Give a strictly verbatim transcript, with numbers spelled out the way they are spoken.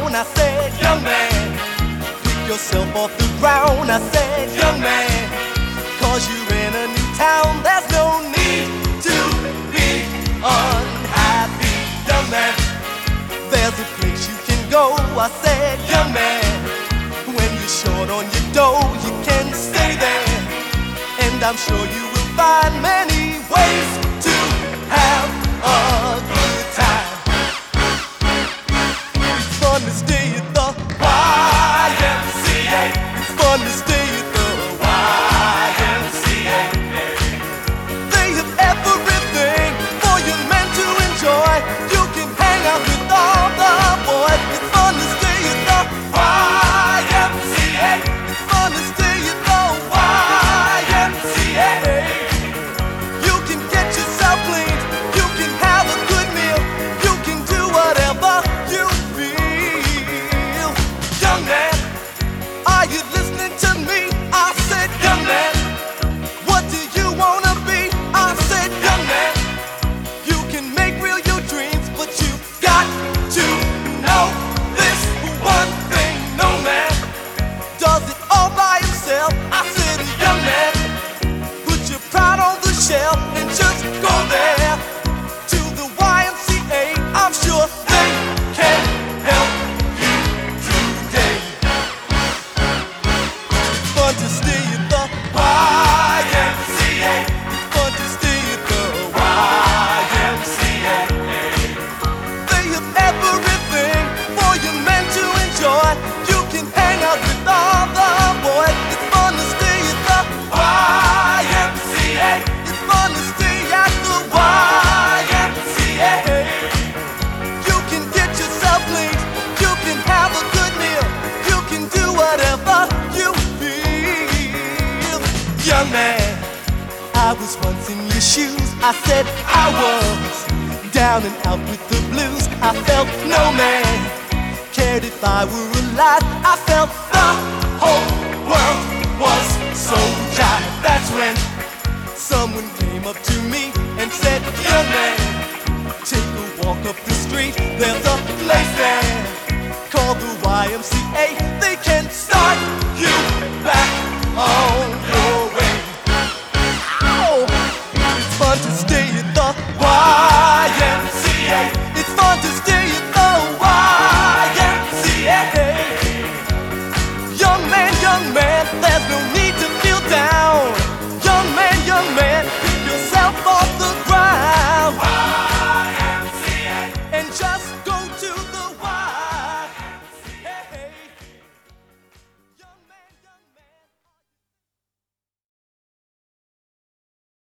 down. I said, young man, pick yourself off the ground. I said, young man, cause you're in a new town. There's no need to be unhappy, young man. There's a place you can go. I said, young man, when you're short on your dough, you can stay there. And I'm sure you will find many ways to have a good time. It's fun to stay at the Y M C A. It's fun to stay at the Y M C A. They have everything for young men to enjoy. You can hang out with all the boys. It's fun to stay at the Y M C A. It's fun to stay at the Y M C A. You can get yourself cleaned. You can have a good meal. You can do whatever you feel. Young man, are you listening to me? I said, young man, what do you wanna be? I said, young man, you can make real your dreams, but you got to know this one thing. No man does it all by himself. I said, young man, put your pride on the shelf and just go there to the Y M C A. I'm sure they can help you today. It's fun to stay at the Y M C A. It's fun to stay at the Y M C A. They have everything for you men to enjoy. You can hang out with all the boys. It's fun to stay at the Y M C A. It's fun to stay at the Y M C A. You can get yourself cleaned. You can have a good meal. You can do whatever you feel. Young man, I was once in your shoes. I said I was down and out with the blues. I felt no man cared if I were alive. I felt the whole world was so jive. That's when someone came up to me and said, young man, take a walk up the street. There's a place there called the Y M C A. They can start you back on